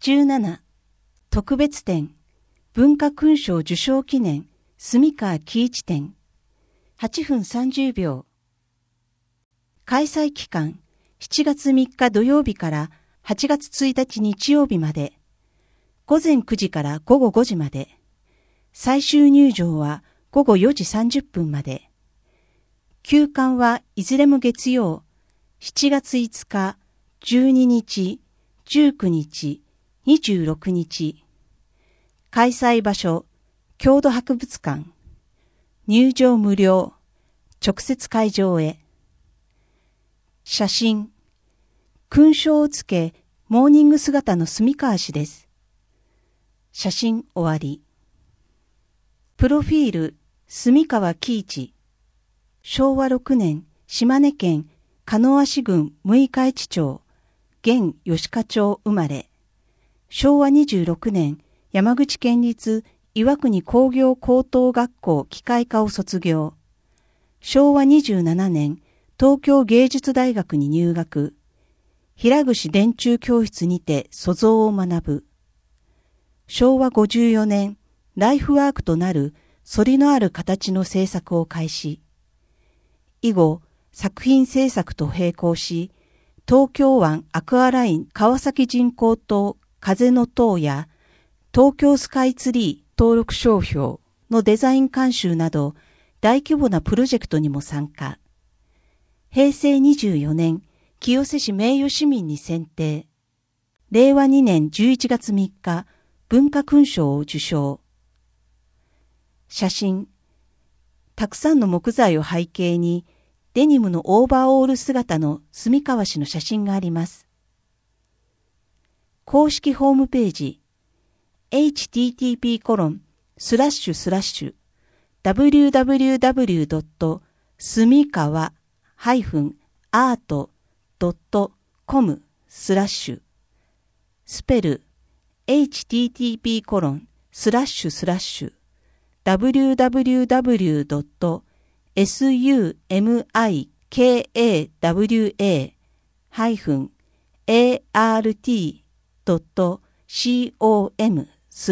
17、特別展、文化勲章受章記念、住川喜一展。8分30秒。開催期間、7月3日土曜日から8月1日日曜日まで。午前9時から午後5時まで。最終入場は午後4時30分まで。休館はいずれも月曜、7月5日、12日、19日、26日。開催場所、郷土博物館。入場無料。直接会場へ。写真。勲章をつけ、モーニング姿の住川氏です。写真終わり。プロフィール、住川喜一。昭和6年、島根県鹿足郡六日市町、現吉川町生まれ。昭和26年、山口県立岩国工業高等学校機械科を卒業。昭和27年、東京芸術大学に入学。平櫛電柱教室にて塑像を学ぶ。昭和54年、ライフワークとなる反りのある形の制作を開始。以後、作品制作と並行し、東京湾アクアライン川崎人工島風の塔や東京スカイツリー登録商標のデザイン監修など大規模なプロジェクトにも参加。平成24年、清瀬市名誉市民に選定。令和2年11月3日、文化勲章を受章。写真。たくさんの木材を背景に、デニムのオーバーオール姿の住川氏の写真があります。公式ホームページ、http://www.sumikawa-art.com/ スペル http://www.sumikawa-art.com/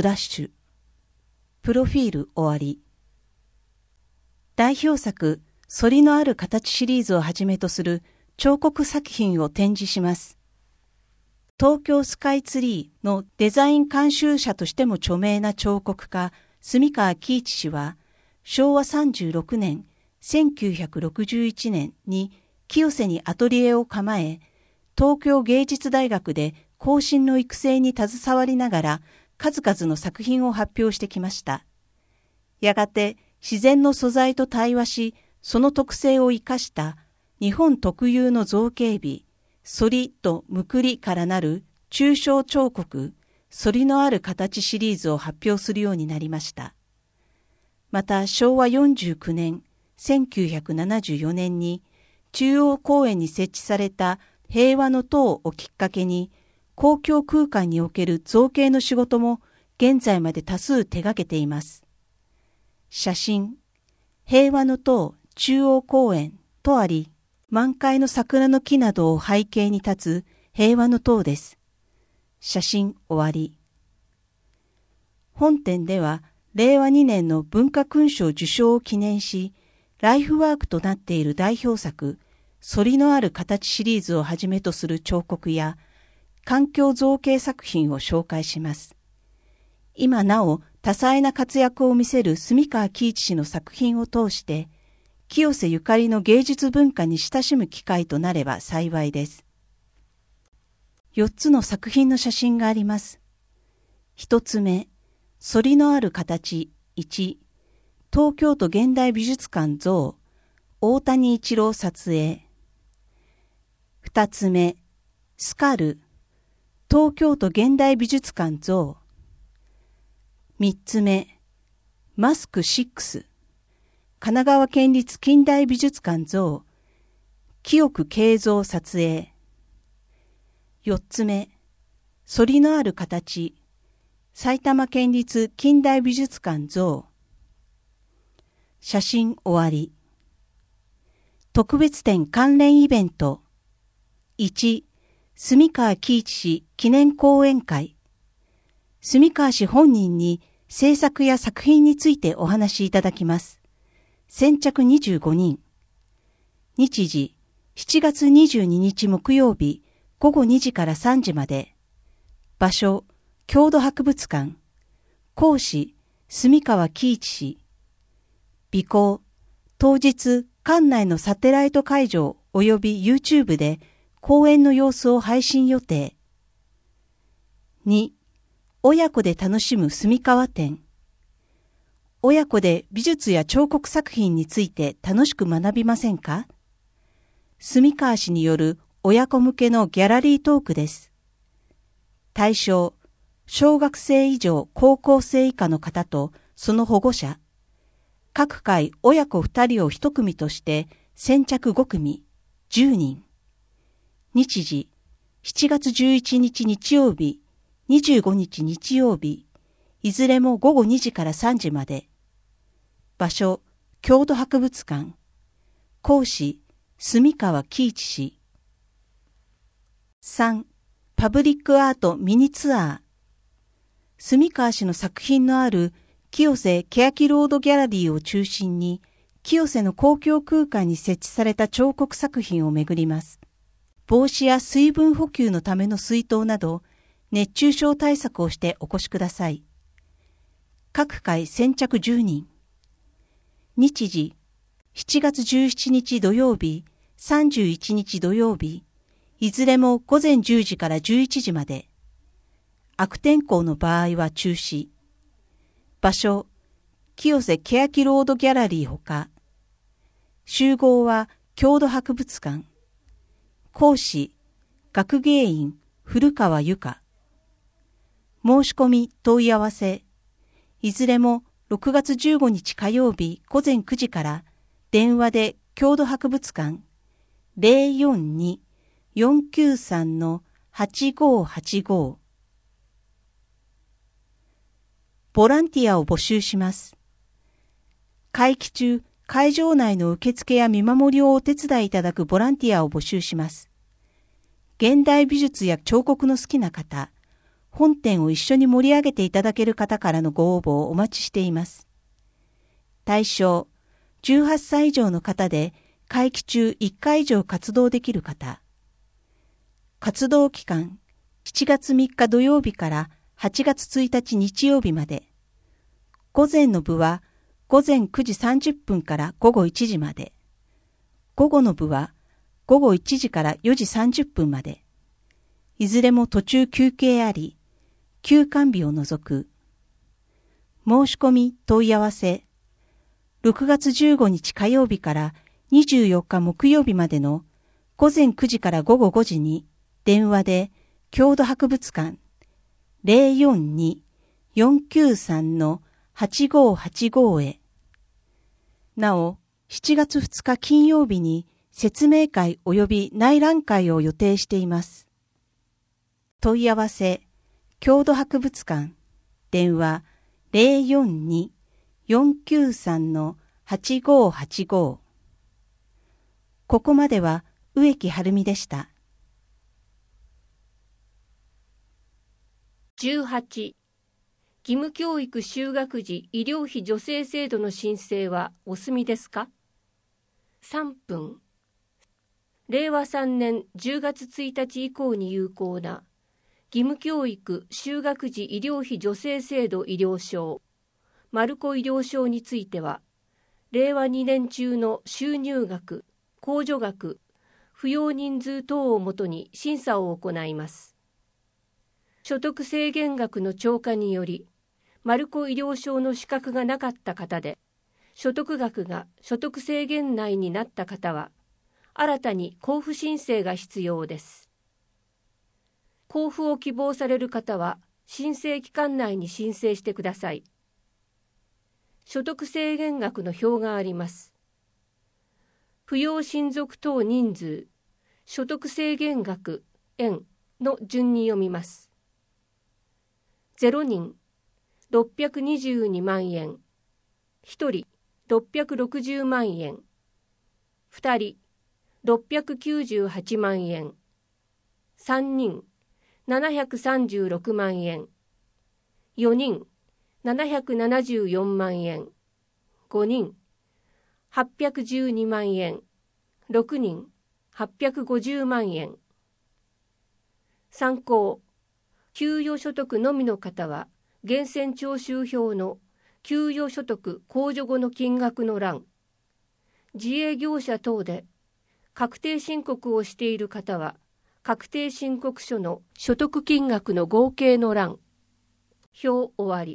プロフィール終わり。代表作、反りのある形シリーズをはじめとする彫刻作品を展示します。東京スカイツリーのデザイン監修者としても著名な彫刻家、住川喜一氏は、昭和36年、1961年に清瀬にアトリエを構え、東京芸術大学で後進の育成に携わりながら、数々の作品を発表してきました。やがて自然の素材と対話し、その特性を生かした日本特有の造形美、反りとむくりからなる抽象彫刻、反りのある形シリーズを発表するようになりました。また昭和49年、1974年に中央公園に設置された平和の塔をきっかけに、公共空間における造形の仕事も現在まで多数手掛けています。写真、平和の塔中央公園とあり、満開の桜の木などを背景に立つ平和の塔です。写真終わり。本展では、令和2年の文化勲章受章を記念し、ライフワークとなっている代表作、反りのある形シリーズをはじめとする彫刻や、環境造形作品を紹介します。今なお多彩な活躍を見せる住川喜一氏の作品を通して、清瀬ゆかりの芸術文化に親しむ機会となれば幸いです。4つの作品の写真があります。1つ目、反りのある形1、東京都現代美術館像、大谷一郎撮影。2つ目、スカル、東京都現代美術館像。3つ目、マスク6、神奈川県立近代美術館像、清く慶三撮影。4つ目、反りのある形、埼玉県立近代美術館像。写真終わり。特別展関連イベント。1、住川喜一氏記念講演会。 住川氏本人に制作や作品についてお話しいただきます。先着25人。日時、7月22日木曜日午後2時から3時まで。場所、郷土博物館。講師、住川喜一氏。備考、当日、館内のサテライト会場及び YouTube で講演の様子を配信予定。2、親子で楽しむ住川展。親子で美術や彫刻作品について楽しく学びませんか？住川氏による親子向けのギャラリートークです。対象、小学生以上高校生以下の方とその保護者。各回親子2人を1組として先着5組、10人。日時、7月11日日曜日、25日日曜日、いずれも午後2時から3時まで。場所、郷土博物館。講師、住川喜一氏。3、パブリックアートミニツアー。住川氏の作品のある清瀬欅ロードギャラリーを中心に、清瀬の公共空間に設置された彫刻作品を巡ります。帽子や水分補給のための水筒など、熱中症対策をしてお越しください。各回先着10人。日時、7月17日土曜日、31日土曜日、いずれも午前10時から11時まで。悪天候の場合は中止。場所、清瀬欅ロードギャラリーほか。集合は郷土博物館。講師、学芸員古川由香。申し込み問い合わせ。いずれも6月15日火曜日午前9時から電話で郷土博物館 042-493-8585。ボランティアを募集します。会期中、会場内の受付や見守りをお手伝いいただくボランティアを募集します。現代美術や彫刻の好きな方、本展を一緒に盛り上げていただける方からのご応募をお待ちしています。対象、18歳以上の方で、会期中1回以上活動できる方。活動期間、7月3日土曜日から8月1日日曜日まで。午前の部は午前9時30分から午後1時まで。午後の部は午後1時から4時30分まで。いずれも途中休憩あり、休館日を除く。申し込み問い合わせ。6月15日火曜日から24日木曜日までの午前9時から午後5時に電話で郷土博物館 042-493-8585 へ。なお、7月2日金曜日に説明会及び内覧会を予定しています。問い合わせ、郷土博物館、電話 042-493-8585。ここまでは植木晴美でした。 18、義務教育就学時医療費助成制度の申請はお済みですか？ 3 分。令和3年10月1日以降に有効な義務教育就学時医療費助成制度医療証、マルコ医療証については、令和2年中の収入額、控除額、扶養人数等をもとに審査を行います。所得制限額の超過により、マルコ医療証の資格がなかった方で、所得額が所得制限内になった方は、新たに交付申請が必要です。交付を希望される方は、申請期間内に申請してください。所得制限額の表があります。扶養親族等人数、所得制限額、円の順に読みます。0人、622万円。1人、660万円。2人、698万円。3人、736万円。 4人774万円、5人812万円、6人850万円。参考、給与所得のみの方は、源泉徴収表の給与所得控除後の金額の欄、自営業者等で確定申告をしている方は、確定申告書の所得金額の合計の欄、表終わり。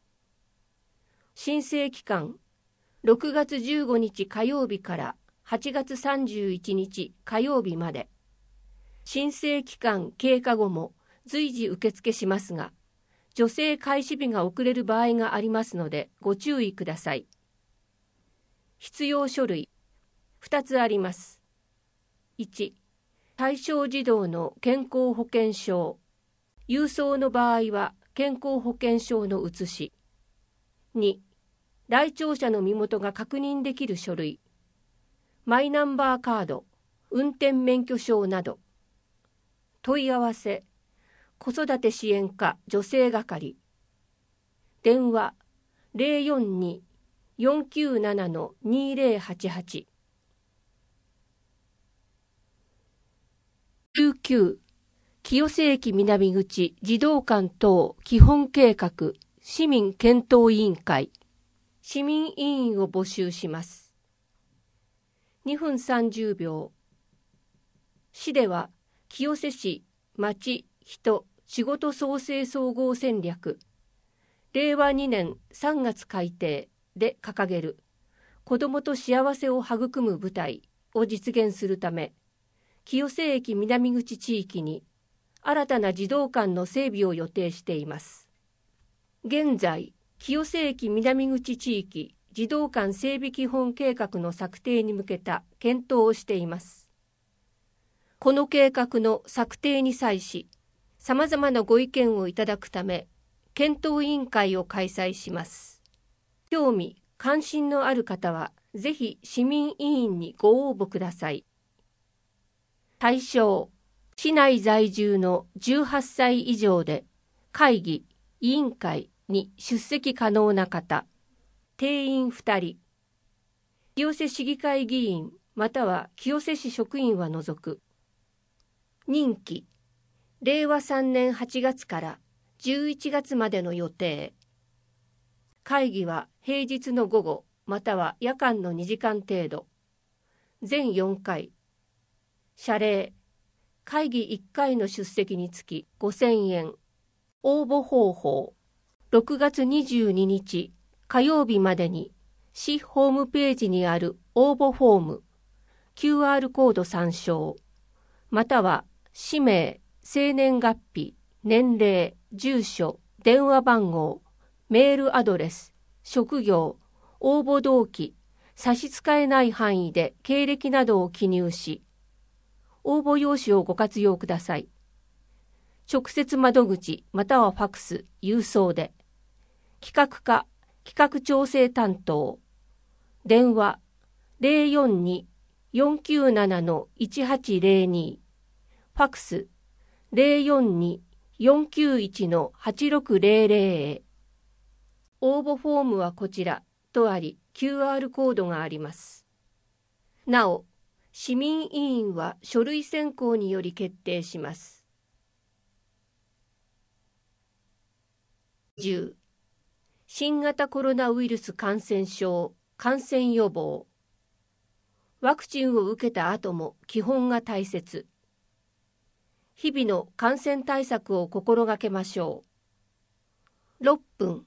申請期間、6月15日火曜日から8月31日火曜日まで。申請期間経過後も随時受付しますが、助成開始日が遅れる場合がありますのでご注意ください。必要書類、2つあります。1、対象児童の健康保険証。郵送の場合は健康保険証の写し。2、来庁者の身元が確認できる書類。マイナンバーカード、運転免許証など。問い合わせ、子育て支援課女性係。電話、042-497-2088。19、清瀬駅南口児童館等基本計画市民検討委員会。市民委員を募集します。2分30秒。市では、清瀬市町人仕事創生総合戦略令和2年3月改定で掲げる子どもと幸せを育む舞台を実現するため、清瀬駅南口地域に新たな児童館の整備を予定しています。現在、清瀬駅南口地域児童館整備基本計画の策定に向けた検討をしています。この計画の策定に際し、さまざまなご意見をいただくため、検討委員会を開催します。興味・関心のある方は、ぜひ市民委員にご応募ください。対象、市内在住の18歳以上で、会議・委員会に出席可能な方、定員2人、清瀬市議会議員または清瀬市職員は除く。任期、令和3年8月から11月までの予定。会議は平日の午後または夜間の2時間程度。全4回。謝礼、会議1回の出席につき5000円。応募方法、6月22日火曜日までに市ホームページにある応募フォーム、QR コード参照、または氏名、生年月日、年齢、住所、電話番号、メールアドレス、職業、応募動機、差し支えない範囲で経歴などを記入し、応募用紙をご活用ください。直接窓口またはファクス、郵送で。企画課、企画調整担当。電話042-497-1802。ファクス042-491-8600へ。応募フォームはこちらとあり、QR コードがあります。なお、市民委員は書類選考により決定します。10、新型コロナウイルス感染症感染予防。ワクチンを受けた後も基本が大切。日々の感染対策を心がけましょう。6分。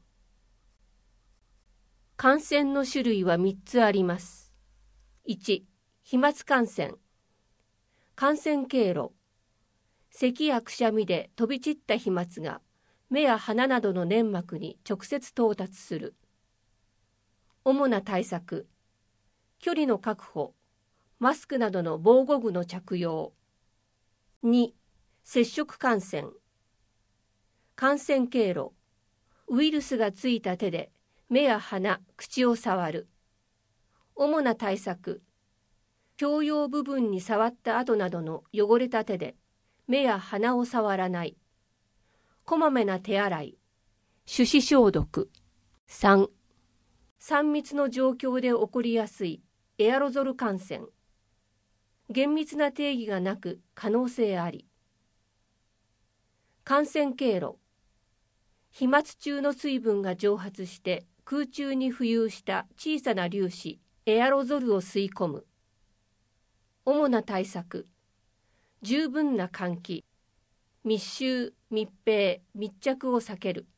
感染の種類は3つあります。1、飛沫感染。感染経路。咳やくしゃみで飛び散った飛沫が目や鼻などの粘膜に直接到達する。主な対策。距離の確保。マスクなどの防護具の着用。2、接触感染。感染経路。ウイルスがついた手で目や鼻、口を触る。主な対策。共用部分に触った跡などの汚れた手で目や鼻を触らない。こまめな手洗い。 手指消毒。3、3密の状況で起こりやすいエアロゾル感染。厳密な定義がなく可能性あり。感染経路。飛沫中の水分が蒸発して空中に浮遊した小さな粒子、エアロゾルを吸い込む。主な対策。十分な換気。密集、密閉、密着を避ける。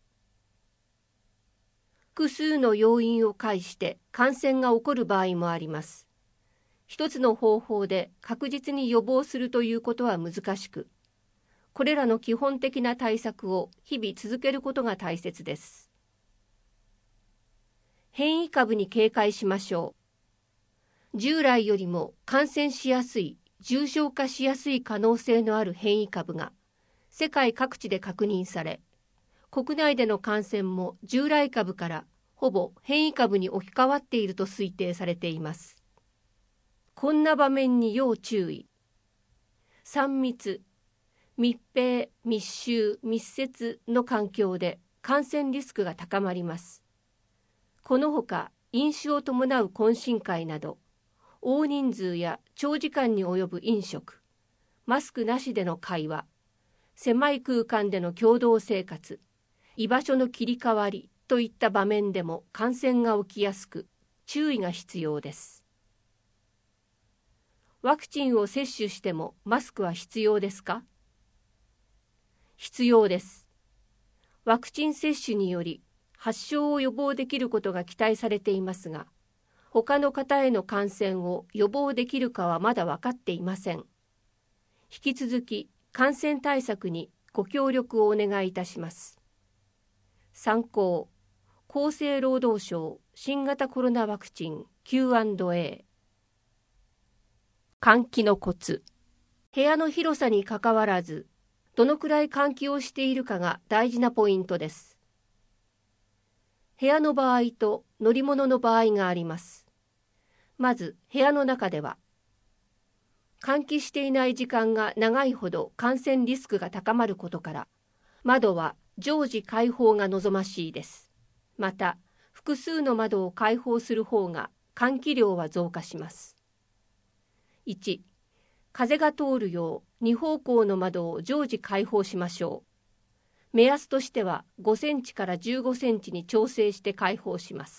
複数の要因を介して感染が起こる場合もあります。一つの方法で確実に予防するということは難しく、これらの基本的な対策を日々続けることが大切です。変異株に警戒しましょう。従来よりも感染しやすい、重症化しやすい可能性のある変異株が世界各地で確認され、国内での感染も従来株からほぼ変異株に置き換わっていると推定されています。こんな場面に要注意。3密、密閉、密集、密接の環境で感染リスクが高まります。このほか、飲酒を伴う懇親会など、大人数や長時間に及ぶ飲食、マスクなしでの会話、狭い空間での共同生活、居場所の切り替わりといった場面でも感染が起きやすく、注意が必要です。ワクチンを接種してもマスクは必要ですか？必要です。ワクチン接種により発症を予防できることが期待されていますが、他の方への感染を予防できるかはまだ分かっていません。引き続き感染対策にご協力をお願いいたします。参考、厚生労働省新型コロナワクチン Q&A。 換気のコツ。部屋の広さにかかわらず、どのくらい換気をしているかが大事なポイントです。部屋の場合と乗り物の場合があります。まず部屋の中では、換気していない時間が長いほど感染リスクが高まることから、窓は常時開放が望ましいです。また、複数の窓を開放する方が換気量は増加します。1、風が通るよう2方向の窓を常時開放しましょう。目安としては5センチから15センチに調整して開放します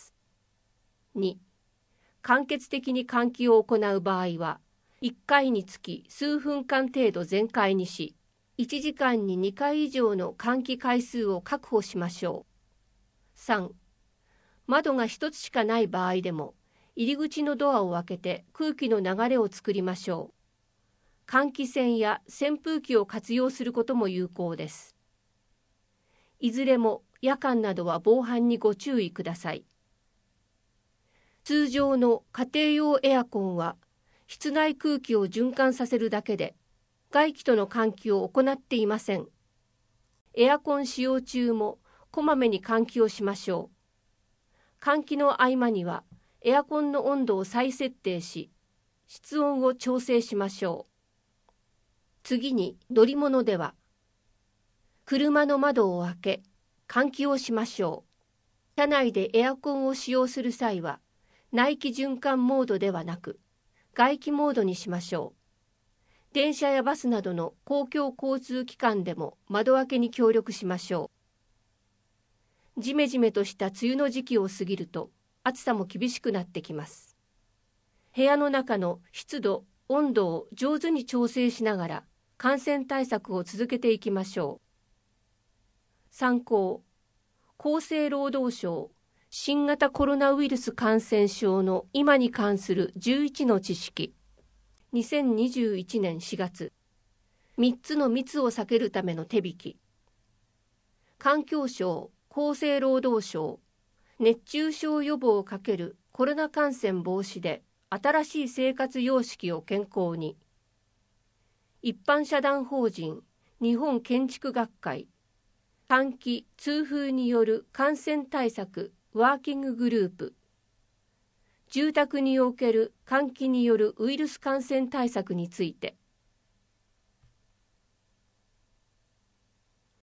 。2、間欠的に換気を行う場合は、1回につき数分間程度全開にし、1時間に2回以上の換気回数を確保しましょう。3、窓が1つしかない場合でも、入り口のドアを開けて空気の流れを作りましょう。換気扇や扇風機を活用することも有効です。いずれも夜間などは防犯にご注意ください。通常の家庭用エアコンは室内空気を循環させるだけで外気との換気を行っていません。エアコン使用中もこまめに換気をしましょう。換気の合間にはエアコンの温度を再設定し、室温を調整しましょう。次に乗り物では、車の窓を開け、換気をしましょう。車内でエアコンを使用する際は、内気循環モードではなく、外気モードにしましょう。電車やバスなどの公共交通機関でも窓開けに協力しましょう。じめじめとした梅雨の時期を過ぎると、暑さも厳しくなってきます。部屋の中の湿度、温度を上手に調整しながら感染対策を続けていきましょう。参考、厚生労働省新型コロナウイルス感染症の今に関する11の知識。2021年4月。3つの密を避けるための手引き。環境省、厚生労働省、熱中症予防をかけるコロナ感染防止で新しい生活様式を健康に。一般社団法人日本建築学会換気・通風による感染対策ワーキンググループ。住宅における換気によるウイルス感染対策について。